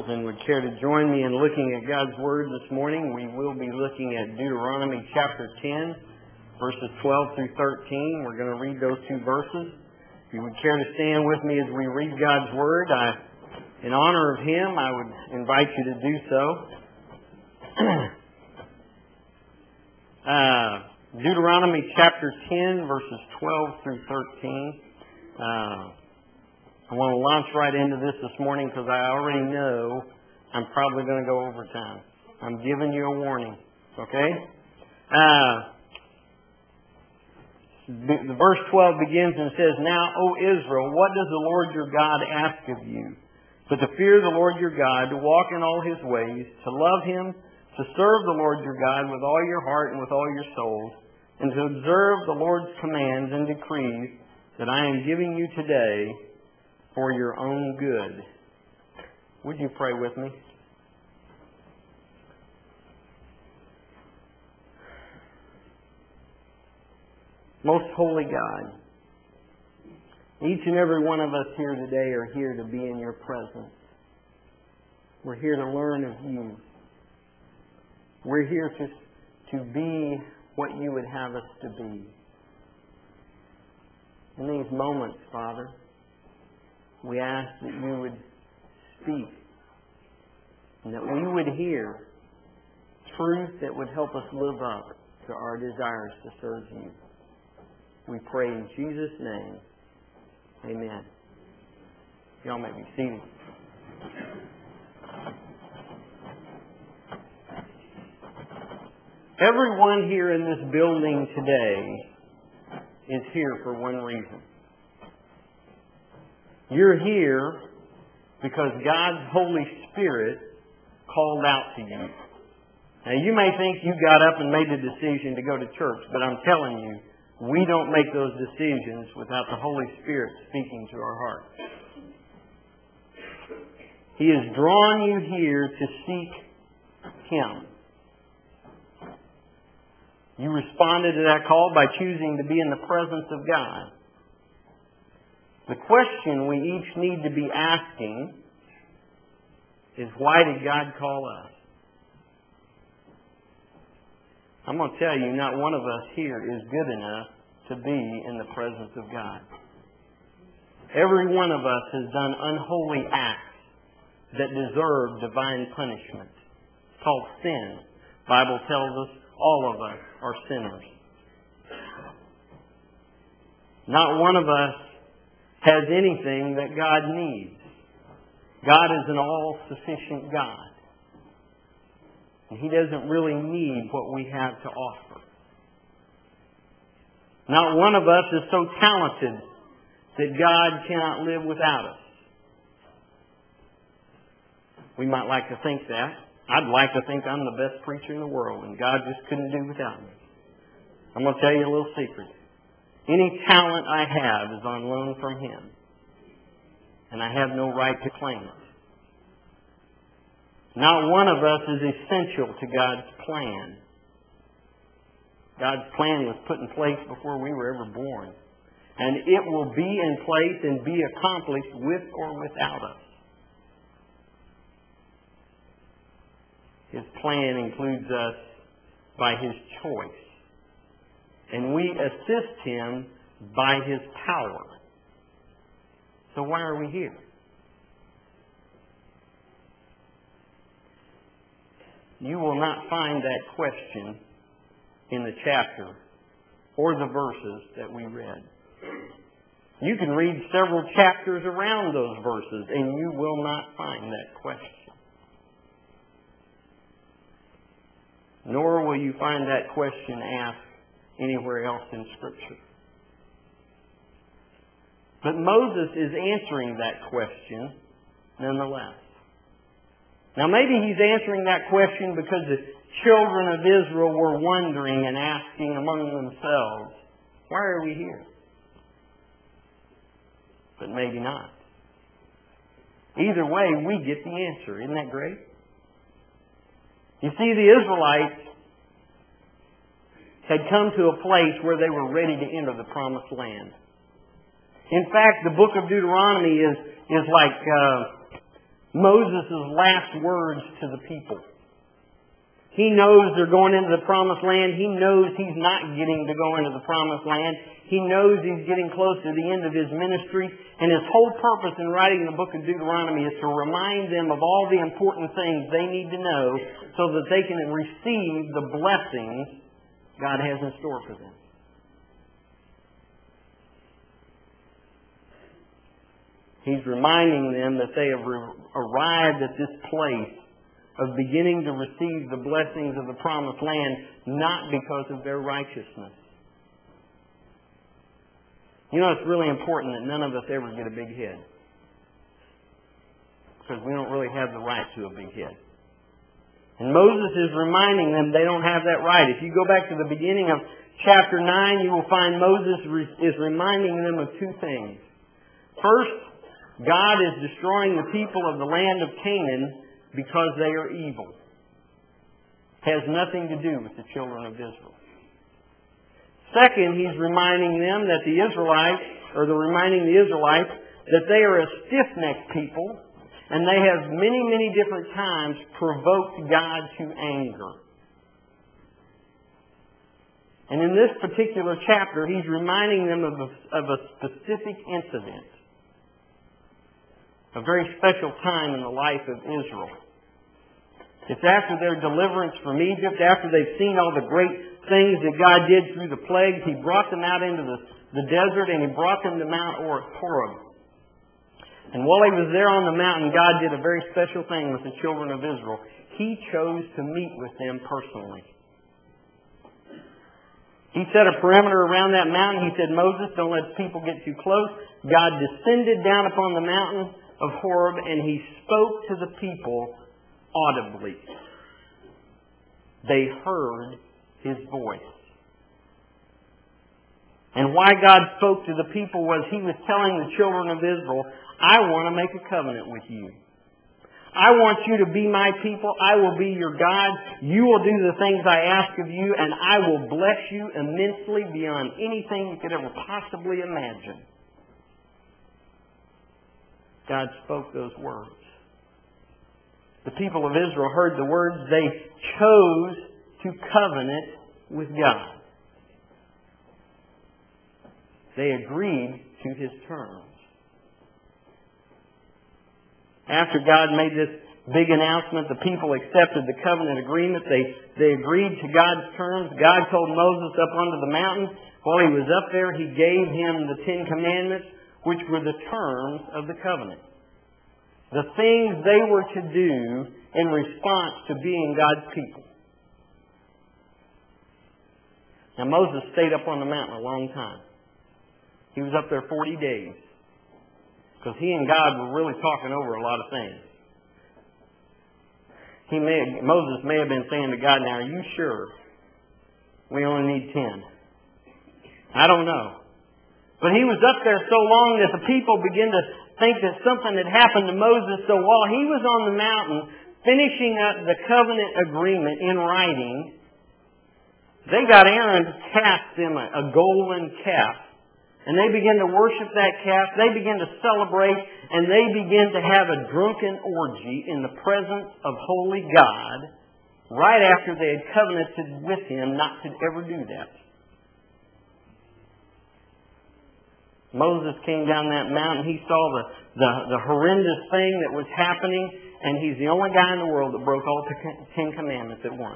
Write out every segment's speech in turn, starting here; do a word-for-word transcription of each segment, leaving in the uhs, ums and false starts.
Bibles and would care to join me in looking at God's Word this morning, we will be looking at Deuteronomy chapter ten, verses twelve through thirteen. We're going to read those two verses. If you would care to stand with me as we read God's Word, I, in honor of Him, I would invite you to do so. uh, Deuteronomy chapter ten, verses twelve through thirteen. Uh, I want to launch right into this this morning because I already know I'm probably going to go overtime. I'm giving you a warning. Okay? Uh, the, the verse twelve begins and says, "Now, O Israel, what does the Lord your God ask of you? But to fear the Lord your God, to walk in all His ways, to love Him, to serve the Lord your God with all your heart and with all your soul, and to observe the Lord's commands and decrees that I am giving you today, for your own good." Would you pray with me? Most holy God, each and every one of us here today are here to be in your presence. We're here to learn of you. We're here to, to be what you would have us to be. In these moments, Father, we ask that you would speak and that we would hear truth that would help us live up to our desires to serve you. We pray in Jesus' name. Amen. Y'all may be seated. Everyone here in this building today is here for one reason. You're here because God's Holy Spirit called out to you. Now, you may think you got up and made the decision to go to church, but I'm telling you, we don't make those decisions without the Holy Spirit speaking to our hearts. He has drawn you here to seek Him. You responded to that call by choosing to be in the presence of God. The question we each need to be asking is, why did God call us? I'm going to tell you, not one of us here is good enough to be in the presence of God. Every one of us has done unholy acts that deserve divine punishment. It's called sin. The Bible tells us all of us are sinners. Not one of us has anything that God needs. God is an all-sufficient God. And He doesn't really need what we have to offer. Not one of us is so talented that God cannot live without us. We might like to think that. I'd like to think I'm the best preacher in the world and God just couldn't do without me. I'm going to tell you a little secret. Any talent I have is on loan from Him. And I have no right to claim it. Not one of us is essential to God's plan. God's plan was put in place before we were ever born. And it will be in place and be accomplished with or without us. His plan includes us by His choice. And we assist Him by His power. So why are we here? You will not find that question in the chapter or the verses that we read. You can read several chapters around those verses and you will not find that question. Nor will you find that question asked anywhere else in Scripture. But Moses is answering that question nonetheless. Now maybe he's answering that question because the children of Israel were wondering and asking among themselves, why are we here? But maybe not. Either way, we get the answer. Isn't that great? You see, the Israelites had come to a place where they were ready to enter the promised land. In fact, the book of Deuteronomy is, is like uh, Moses' last words to the people. He knows they're going into the Promised Land. He knows he's not getting to go into the Promised Land. He knows he's getting close to the end of his ministry. And his whole purpose in writing the book of Deuteronomy is to remind them of all the important things they need to know so that they can receive the blessings God has in store for them. He's reminding them that they have arrived at this place of beginning to receive the blessings of the Promised Land, not because of their righteousness. You know, it's really important that none of us ever get a big head. Because we don't really have the right to a big head. And Moses is reminding them they don't have that right. If you go back to the beginning of chapter nine, you will find Moses is reminding them of two things. First, God is destroying the people of the land of Canaan because they are evil. Has nothing to do with the children of Israel. Second, he's reminding them that the Israelites, or they're reminding the Israelites, that they are a stiff-necked people, and they have many, many different times provoked God to anger. And in this particular chapter, he's reminding them of a, of a specific incident. A very special time in the life of Israel. It's after their deliverance from Egypt, after they've seen all the great things that God did through the plagues. He brought them out into the, the desert and He brought them to Mount Horeb. And while He was there on the mountain, God did a very special thing with the children of Israel. He chose to meet with them personally. He set a perimeter around that mountain. He said, Moses, don't let people get too close. God descended down upon the mountain of Horeb and He spoke to the people audibly. They heard His voice. And why God spoke to the people was He was telling the children of Israel, I want to make a covenant with you. I want you to be my people. I will be your God. You will do the things I ask of you, and I will bless you immensely beyond anything you could ever possibly imagine. God spoke those words. The people of Israel heard the words. They chose to covenant with God. They agreed to His terms. After God made this big announcement, the people accepted the covenant agreement. They, they agreed to God's terms. God told Moses up onto the mountain. While he was up there, He gave him the Ten Commandments, which were the terms of the covenant. The things they were to do in response to being God's people. Now Moses stayed up on the mountain a long time. He was up there forty days. Because he and God were really talking over a lot of things. He may, Moses may have been saying to God, now are you sure we only need ten? I don't know. But he was up there so long that the people began to think that something had happened to Moses. So while he was on the mountain finishing up the covenant agreement in writing, they got Aaron to cast them a, a golden calf. And they began to worship that calf. They began to celebrate. And they began to have a drunken orgy in the presence of holy God right after they had covenanted with Him not to ever do that. Moses came down that mountain. He saw the, the, the horrendous thing that was happening. And he's the only guy in the world that broke all the Ten Commandments at once.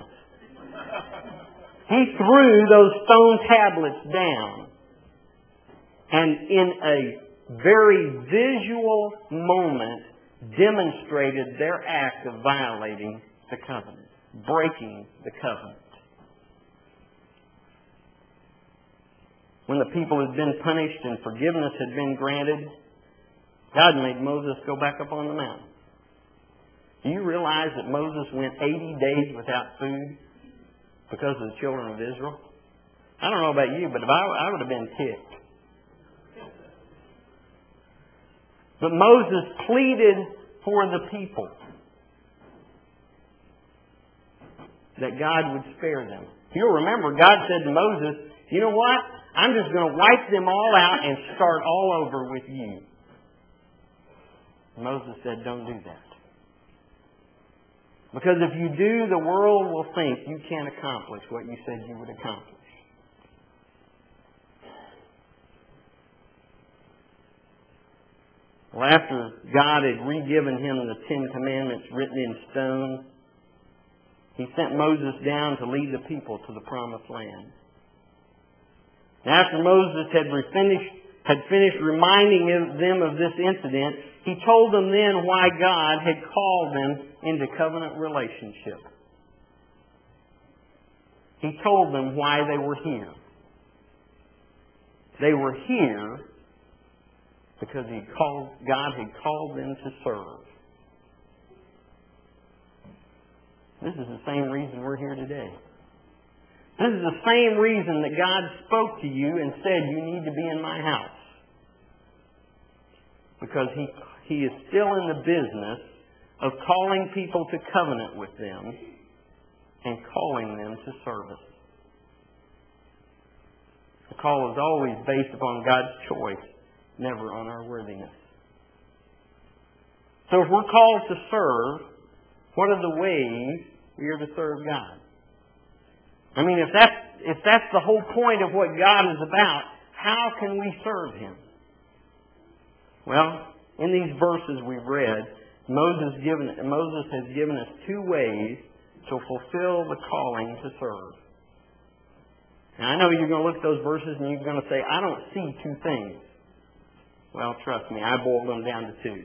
He threw those stone tablets down. And in a very visual moment demonstrated their act of violating the covenant. Breaking the covenant. When the people had been punished and forgiveness had been granted, God made Moses go back up on the mountain. Do you realize that Moses went eighty days without food because of the children of Israel? I don't know about you, but if I, I would have been ticked. But Moses pleaded for the people that God would spare them. You'll remember, God said to Moses, you know what? I'm just going to wipe them all out and start all over with you. Moses said, don't do that. Because if you do, the world will think you can't accomplish what you said you would accomplish. Well, after God had re-given him the Ten Commandments written in stone, He sent Moses down to lead the people to the Promised Land. And after Moses had finished, had finished reminding them of this incident, he told them then why God had called them into covenant relationship. He told them why they were here. They were here because he called, God had called them to serve. This is the same reason we're here today. This is the same reason that God spoke to you and said you need to be in my house. Because He, he is still in the business of calling people to covenant with them and calling them to service. The call is always based upon God's choice, never on our worthiness. So if we're called to serve, what are the ways we are to serve God? I mean, if that's, if that's the whole point of what God is about, how can we serve Him? Well, in these verses we've read, Moses, given, Moses has given us two ways to fulfill the calling to serve. Now, I know you're going to look at those verses and you're going to say, I don't see two things. Well, trust me, I boiled them down to two.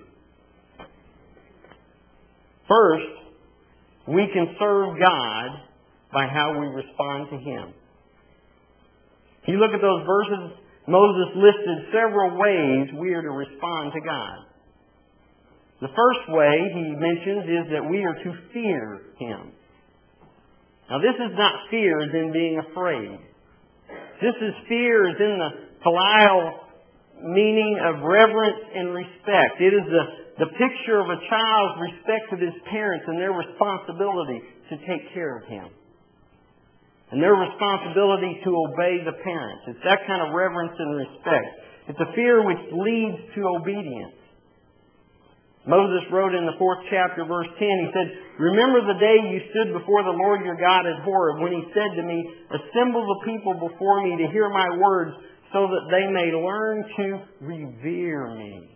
First, we can serve God by how we respond to Him. If you look at those verses, Moses listed several ways we are to respond to God. The first way he mentions is that we are to fear Him. Now this is not fear as in being afraid. This is fear as in the phileo meaning of reverence and respect. It is the, the picture of a child's respect to his parents and their responsibility to take care of him. And their responsibility to obey the parents. It's that kind of reverence and respect. It's a fear which leads to obedience. Moses wrote in the fourth chapter, verse ten, he said, Remember the day you stood before the Lord your God at Horeb, when He said to me, Assemble the people before me to hear my words, so that they may learn to revere me.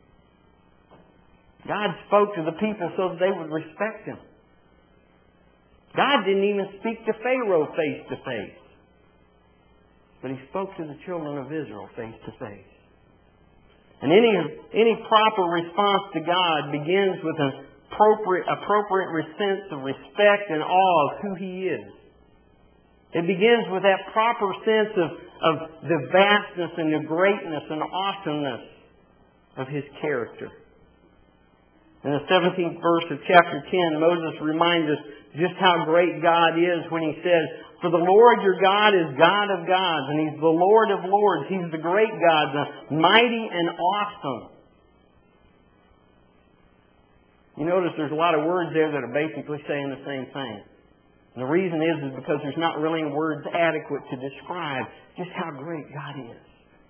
God spoke to the people so that they would respect Him. God didn't even speak to Pharaoh face to face. But He spoke to the children of Israel face to face. And any, any proper response to God begins with an appropriate, appropriate sense of respect and awe of who He is. It begins with that proper sense of, of the vastness and the greatness and awesomeness of His character. In the seventeenth verse of chapter ten, Moses reminds us just how great God is when he says, For the Lord your God is God of gods, and He's the Lord of lords. He's the great God, the mighty and awesome. You notice there's a lot of words there that are basically saying the same thing. And the reason is, is because there's not really words adequate to describe just how great God is.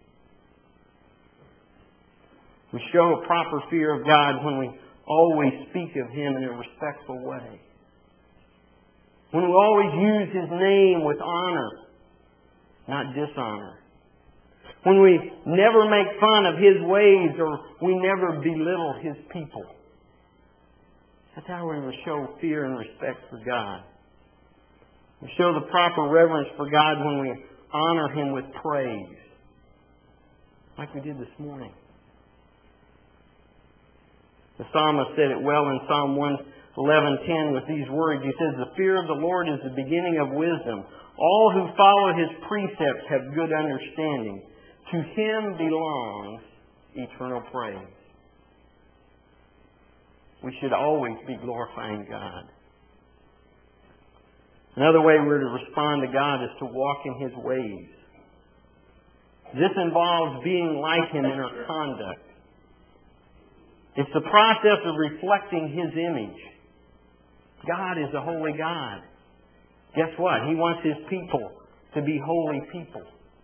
We show a proper fear of God when we always speak of Him in a respectful way. When we always use His name with honor, not dishonor. When we never make fun of His ways or we never belittle His people. That's how we will show fear and respect for God. We show the proper reverence for God when we honor Him with praise. Like we did this morning. The psalmist said it well in Psalm one eleven ten with these words. He says, The fear of the Lord is the beginning of wisdom. All who follow His precepts have good understanding. To Him belongs eternal praise. We should always be glorifying God. Another way we're to respond to God is to walk in His ways. This involves being like Him in our conduct. It's the process of reflecting His image. God is a holy God. Guess what? He wants His people to be holy people.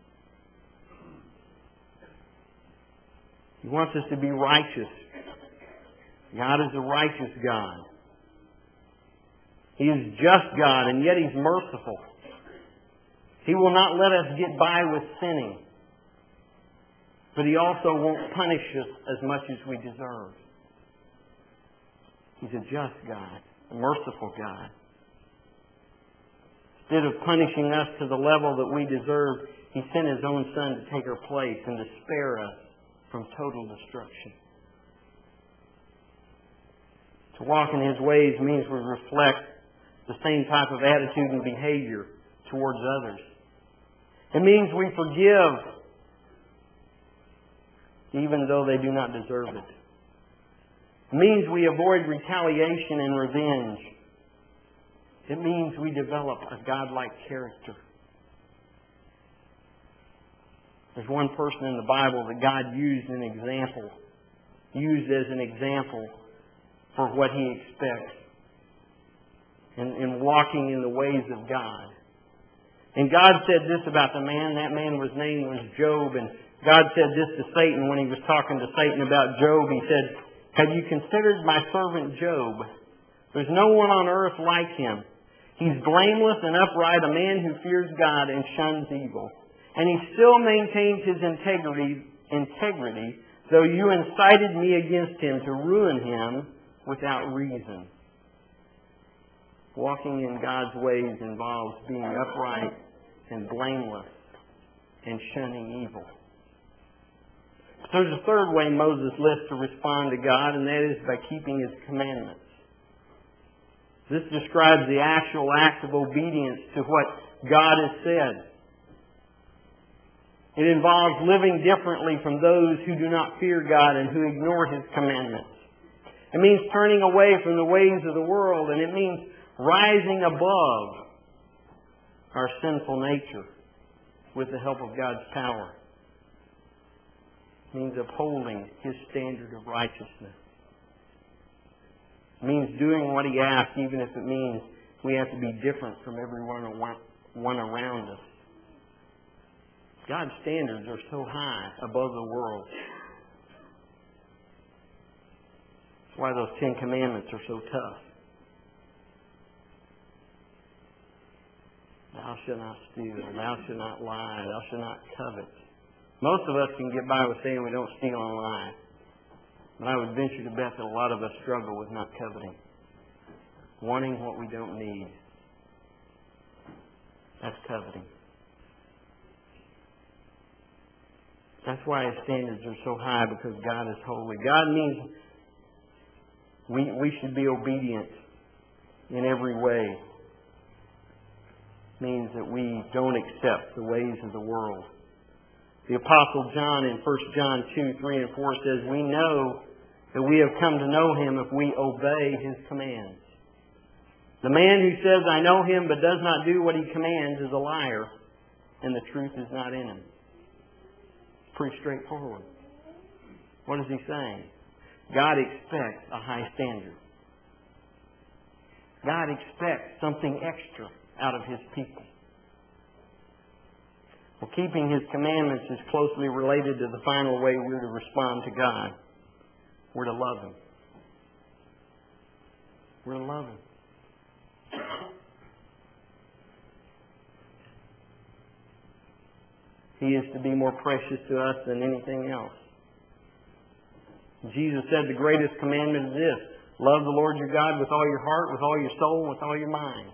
He wants us to be righteous. God is a righteous God. He is just God, and yet He's merciful. He will not let us get by with sinning. But He also won't punish us as much as we deserve. He's a just God, a merciful God. Instead of punishing us to the level that we deserve, He sent His own Son to take our place and to spare us from total destruction. To walk in His ways means we reflect the same type of attitude and behavior towards others. It means we forgive even though they do not deserve it. It means we avoid retaliation and revenge. It means we develop a godlike character. There's one person in the Bible that God used an example, used as an example for what He expects in, in walking in the ways of God. And God said this about the man. That man was named was Job. And God said this to Satan when He was talking to Satan about Job. He said, "Have you considered my servant Job? There's no one on earth like him. He's blameless and upright, a man who fears God and shuns evil. And he still maintains his integrity, integrity, though you incited me against him to ruin him without reason." Walking in God's ways involves being upright and blameless and shunning evil. So there's a third way Moses lists to respond to God, and that is by keeping His commandments. This describes the actual act of obedience to what God has said. It involves living differently from those who do not fear God and who ignore His commandments. It means turning away from the ways of the world, and it means rising above our sinful nature with the help of God's power. It means upholding His standard of righteousness. It means doing what He asks, even if it means we have to be different from everyone one around us. God's standards are so high above the world. That's why those Ten Commandments are so tough. Thou shalt not steal. Thou shalt not lie. Thou shalt not covet. Most of us can get by with saying we don't steal and lie. But I would venture to bet that a lot of us struggle with not coveting. Wanting what we don't need. That's coveting. That's why His standards are so high, because God is holy. God means we, we should be obedient in every way. It means that we don't accept the ways of the world. The Apostle John in First John two, three and four says, "We know that we have come to know Him if we obey His commands. The man who says, 'I know Him,' but does not do what He commands is a liar, and the truth is not in him." Pretty straightforward. What is He saying? God expects a high standard. God expects something extra out of His people. Well, keeping His commandments is closely related to the final way we're to respond to God. We're to love Him. We're to love Him. He is to be more precious to us than anything else. Jesus said the greatest commandment is this: love the Lord your God with all your heart, with all your soul, and with all your mind.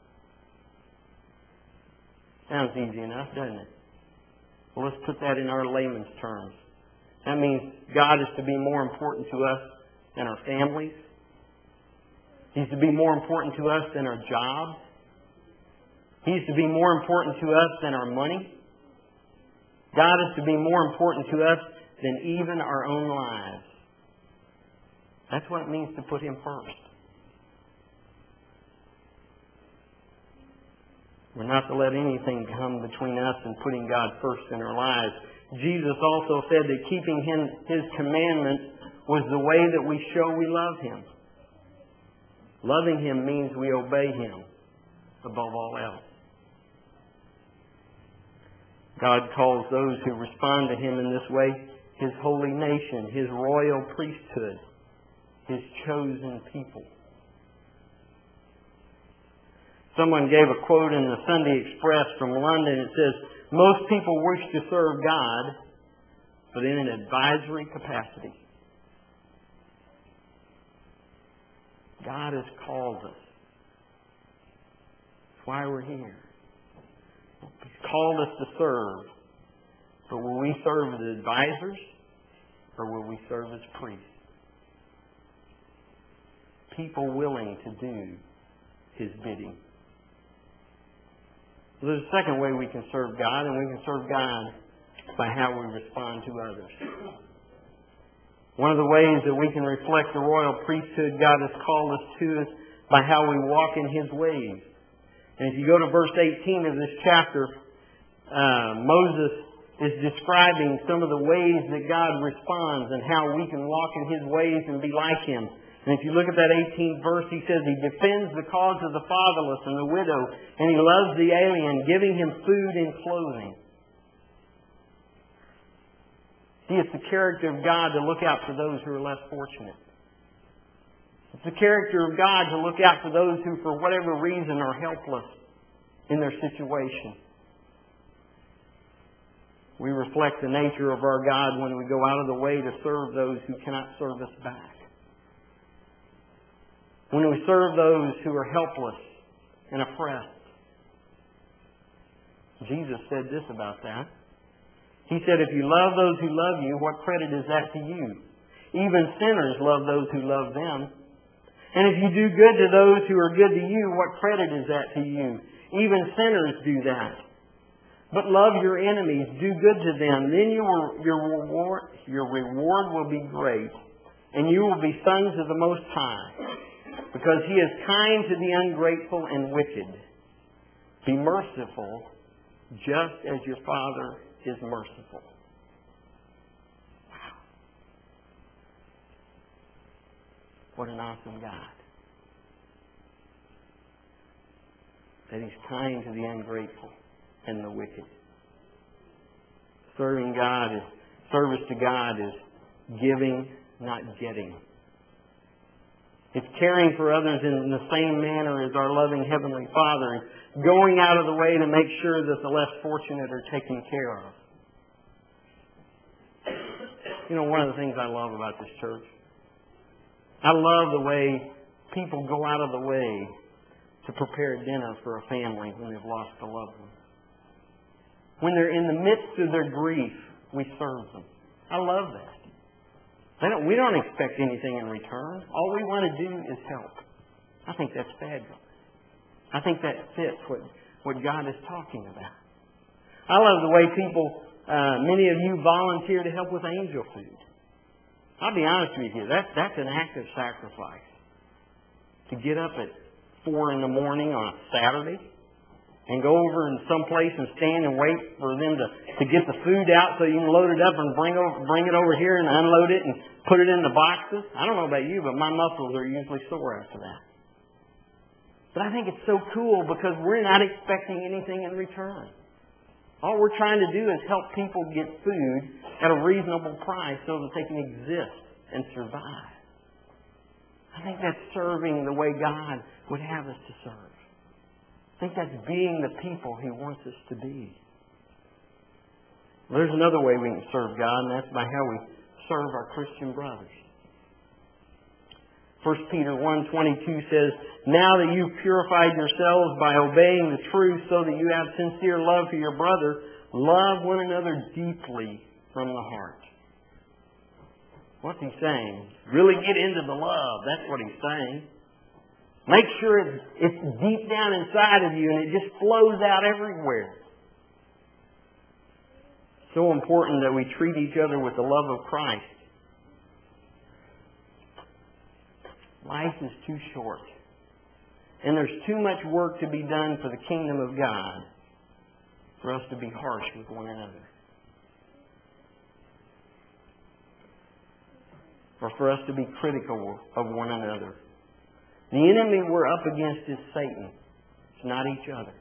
Sounds easy enough, doesn't it? Well, let's put that in our layman's terms. That means God is to be more important to us than our families. He's to be more important to us than our jobs. He's to be more important to us than our money. God is to be more important to us than even our own lives. That's what it means to put Him first. We're not to let anything come between us and putting God first in our lives. Jesus also said that keeping him, His commandments was the way that we show we love Him. Loving Him means we obey Him above all else. God calls those who respond to Him in this way His holy nation, His royal priesthood, His chosen people. Someone gave a quote in the Sunday Express from London. It says, most people wish to serve God, but in an advisory capacity. God has called us. That's why we're here. He's called us to serve. But will we serve as advisors, or will we serve as priests? People willing to do His bidding. There's a second way we can serve God, and we can serve God by how we respond to others. One of the ways that we can reflect the royal priesthood God has called us to is by how we walk in His ways. And if you go to verse eighteen of this chapter, uh, Moses is describing some of the ways that God responds and how we can walk in His ways and be like Him. And if you look at that eighteenth verse, He says He defends the cause of the fatherless and the widow, and He loves the alien, giving him food and clothing. See, it's the character of God to look out for those who are less fortunate. It's the character of God to look out for those who, for whatever reason, are helpless in their situation. We reflect the nature of our God when we go out of the way to serve those who cannot serve us back. When we serve those who are helpless and oppressed. Jesus said this about that. He said, if you love those who love you, what credit is that to you? Even sinners love those who love them. And if you do good to those who are good to you, what credit is that to you? Even sinners do that. But love your enemies, do good to them, then you will, your reward, your reward will be great, and you will be sons of the Most High, because He is kind to the ungrateful and wicked. Be merciful, just as your Father is merciful. Wow. What an awesome God. That He's kind to the ungrateful and the wicked. Serving God is, service to God is giving, not getting. It's caring for others in the same manner as our loving Heavenly Father. Going out of the way to make sure that the less fortunate are taken care of. You know, one of the things I love about this church, I love the way people go out of the way to prepare dinner for a family when they've lost a loved one. When they're in the midst of their grief, we serve them. I love that. They don't, we don't expect anything in return. All we want to do is help. I think that's fabulous. I think that fits what, what God is talking about. I love the way people, uh, many of you volunteer to help with angel food. I'll be honest with you, that, that's an act of sacrifice. To get up at four in the morning on a Saturday and go over in some place and stand and wait for them to, to get the food out so you can load it up and bring over, bring it over here and unload it and put it in the boxes. I don't know about you, but my muscles are usually sore after that. But I think it's so cool because we're not expecting anything in return. All we're trying to do is help people get food at a reasonable price so that they can exist and survive. I think that's serving the way God would have us to serve. I think that's being the people He wants us to be. There's another way we can serve God, and that's by how we serve our Christian brothers. First Peter one twenty-two says, now that you've purified yourselves by obeying the truth so that you have sincere love for your brother, love one another deeply from the heart. What's he saying? Really get into the love. That's what he's saying. Make sure it's, it's deep down inside of you and it just flows out everywhere. So important that we treat each other with the love of Christ. Life is too short. And there's too much work to be done for the kingdom of God for us to be harsh with one another. Or for us to be critical of one another. The enemy we're up against is Satan. It's not each other.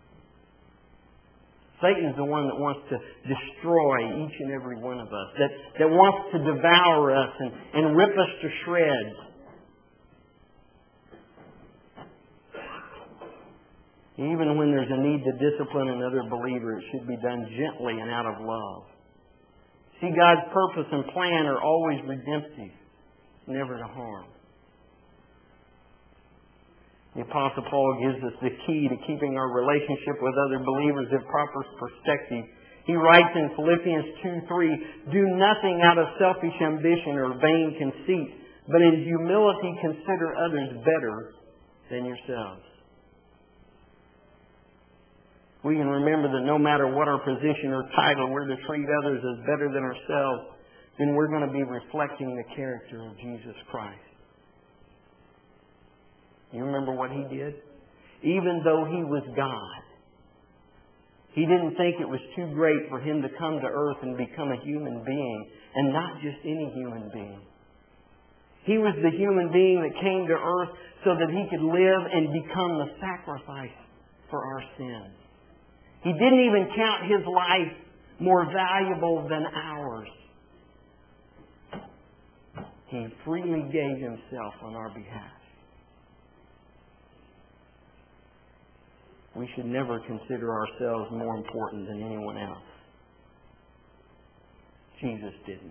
Satan's the one that wants to destroy each and every one of us. That, that wants to devour us and, and rip us to shreds. Even when there's a need to discipline another believer, it should be done gently and out of love. See, God's purpose and plan are always redemptive, never to harm. The Apostle Paul gives us the key to keeping our relationship with other believers in proper perspective. He writes in Philippians two three, "Do nothing out of selfish ambition or vain conceit, but in humility consider others better than yourselves." We can remember that no matter what our position or title, we're to treat others as better than ourselves, then we're going to be reflecting the character of Jesus Christ. You remember what He did? Even though He was God, He didn't think it was too great for Him to come to earth and become a human being, and not just any human being. He was the human being that came to earth so that He could live and become the sacrifice for our sins. He didn't even count His life more valuable than ours. He freely gave Himself on our behalf. We should never consider ourselves more important than anyone else. Jesus didn't.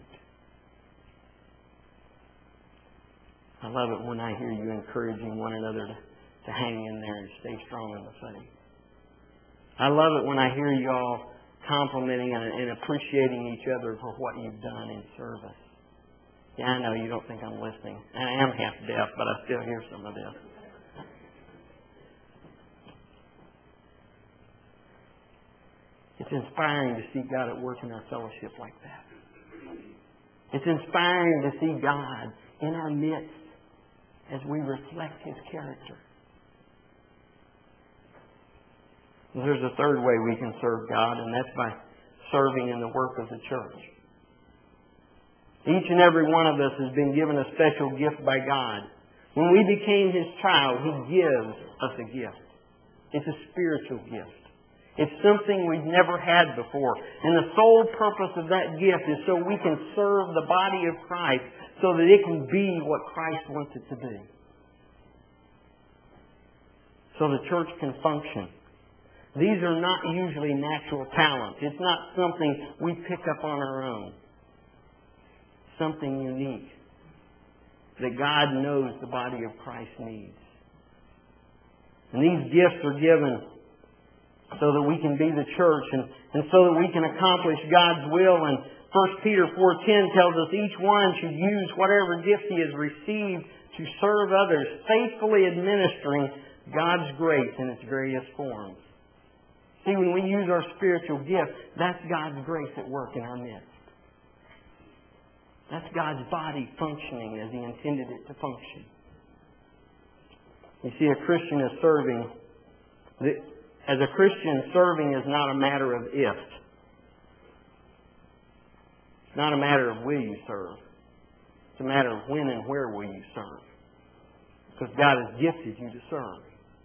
I love it when I hear you encouraging one another to, to hang in there and stay strong in the faith. I love it when I hear you all complimenting and, and appreciating each other for what you've done in service. Yeah, I know you don't think I'm listening. I am half deaf, but I still hear some of this. It's inspiring to see God at work in our fellowship like that. It's inspiring to see God in our midst as we reflect His character. There's a third way we can serve God, and that's by serving in the work of the church. Each and every one of us has been given a special gift by God. When we became His child, He gives us a gift. It's a spiritual gift. It's something we've never had before. And the sole purpose of that gift is so we can serve the body of Christ so that it can be what Christ wants it to be. So the church can function. These are not usually natural talents. It's not something we pick up on our own. Something unique that God knows the body of Christ needs. And these gifts are given so that we can be the church and, and so that we can accomplish God's will. And First Peter four ten tells us each one should use whatever gift he has received to serve others, faithfully administering God's grace in its various forms. See, when we use our spiritual gift, that's God's grace at work in our midst. That's God's body functioning as He intended it to function. You see, a Christian is serving. As a Christian, serving is not a matter of if. It's not a matter of will you serve. It's a matter of when and where will you serve. Because God has gifted you to serve.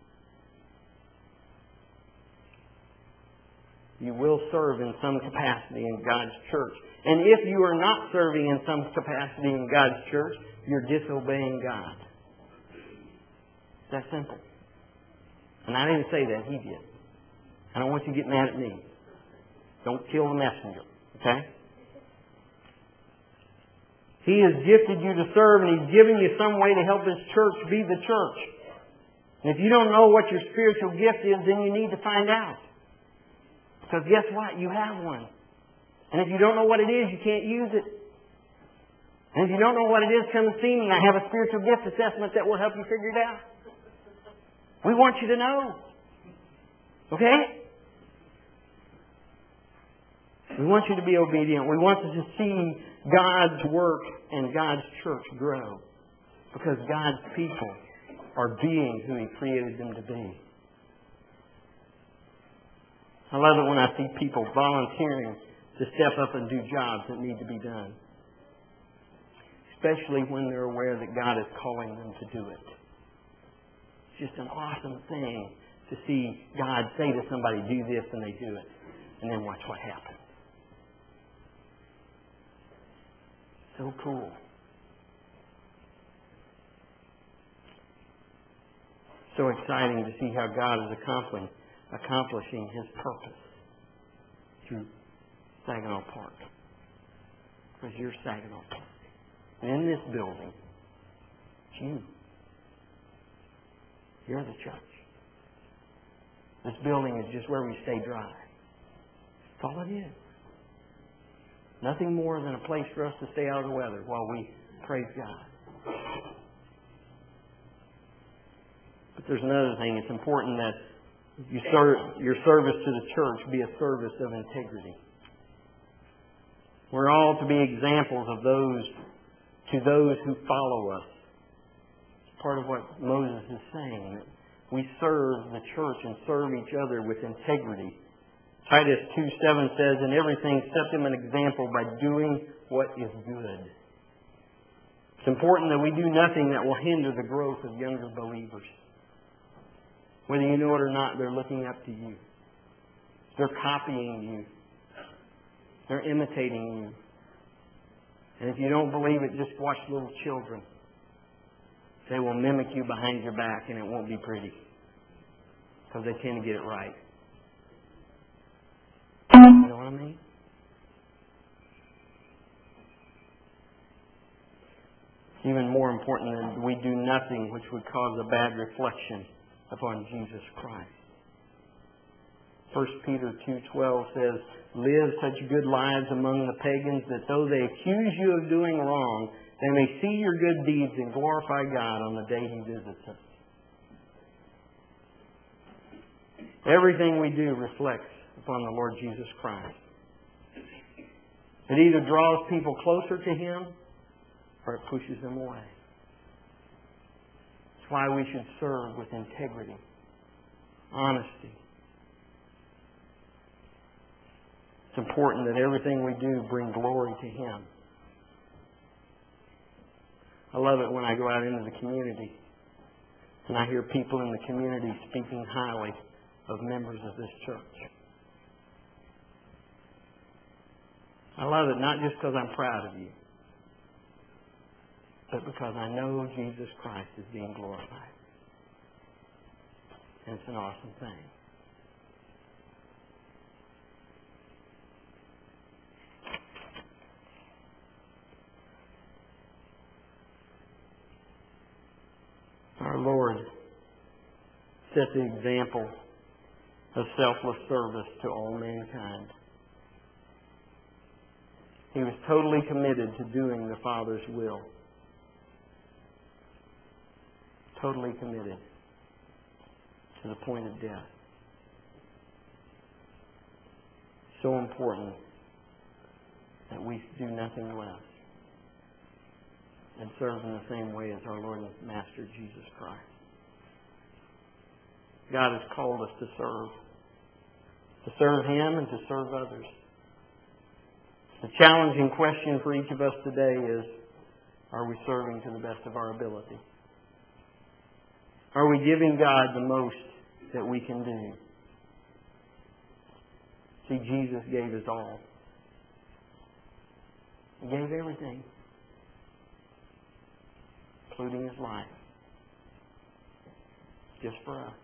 You will serve in some capacity in God's church. And if you are not serving in some capacity in God's church, you're disobeying God. It's that simple. And I didn't say that, He did. I don't want you to get mad at me. Don't kill the messenger. Okay? He has gifted you to serve, and He's given you some way to help His church be the church. And if you don't know what your spiritual gift is, then you need to find out. Because guess what? You have one. And if you don't know what it is, you can't use it. And if you don't know what it is, come and see me. I have a spiritual gift assessment that will help you figure it out. We want you to know. Okay? We want you to be obedient. We want you to see God's work and God's church grow. Because God's people are being who He created them to be. I love it when I see people volunteering to step up and do jobs that need to be done. Especially when they're aware that God is calling them to do it. It's just an awesome thing to see God say to somebody, do this, and they do it. And then watch what happens. So cool. So exciting to see how God is accomplishing, accomplishing His purpose through Saginaw Park. Because you're Saginaw Park. And in this building, it's you. You're the church. This building is just where we stay dry. That's all it is. Nothing more than a place for us to stay out of the weather while we praise God. But there's another thing. It's important that you serve, your service to the church be a service of integrity. We're all to be examples of those to those who follow us. It's part of what Moses is saying. That we serve the church and serve each other with integrity. Titus two seven says, "In everything set them an example by doing what is good." It's important that we do nothing that will hinder the growth of younger believers. Whether you know it or not, they're looking up to you. They're copying you. They're imitating you. And if you don't believe it, just watch little children. They will mimic you behind your back, and it won't be pretty. Because they tend to get it right. You know what I mean? It's even more important that we do nothing which would cause a bad reflection upon Jesus Christ. First Peter two twelve says, "Live such good lives among the pagans that though they accuse you of doing wrong, they may see your good deeds and glorify God on the day He visits us." Everything we do reflects upon the Lord Jesus Christ. It either draws people closer to Him or it pushes them away. That's why we should serve with integrity, honesty. It's important that everything we do bring glory to Him. I love it when I go out into the community and I hear people in the community speaking highly of members of this church. I love it not just because I'm proud of you, but because I know Jesus Christ is being glorified. And it's an awesome thing. Our Lord set the example of selfless service to all mankind. He was totally committed to doing the Father's will. Totally committed to the point of death. So important that we do nothing less and serve in the same way as our Lord and Master Jesus Christ. God has called us to serve. To serve Him and to serve others. The challenging question for each of us today is, are we serving to the best of our ability? Are we giving God the most that we can do? See, Jesus gave His all. He gave everything, including His life, just for us.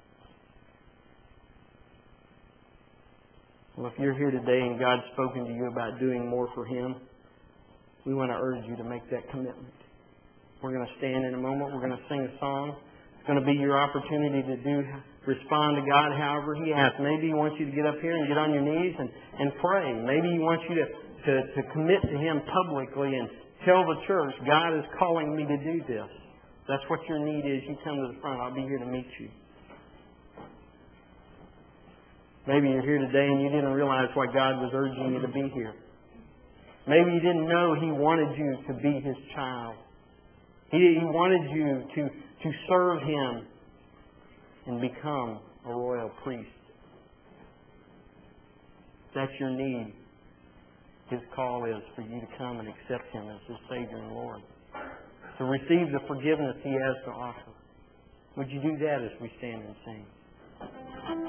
Well, if you're here today and God's spoken to you about doing more for Him, we want to urge you to make that commitment. We're going to stand in a moment. We're going to sing a song. It's going to be your opportunity to do respond to God however He asks. Maybe He wants you to get up here and get on your knees and, and pray. Maybe He wants you to, to, to commit to Him publicly and tell the church, God is calling me to do this. That's what your need is. You come to the front. I'll be here to meet you. Maybe you're here today and you didn't realize why God was urging you to be here. Maybe you didn't know He wanted you to be His child. He, he wanted you to, to serve Him and become a royal priest. If that's your need, His call is for you to come and accept Him as His Savior and Lord. To receive the forgiveness He has to offer. Would you do that as we stand and sing?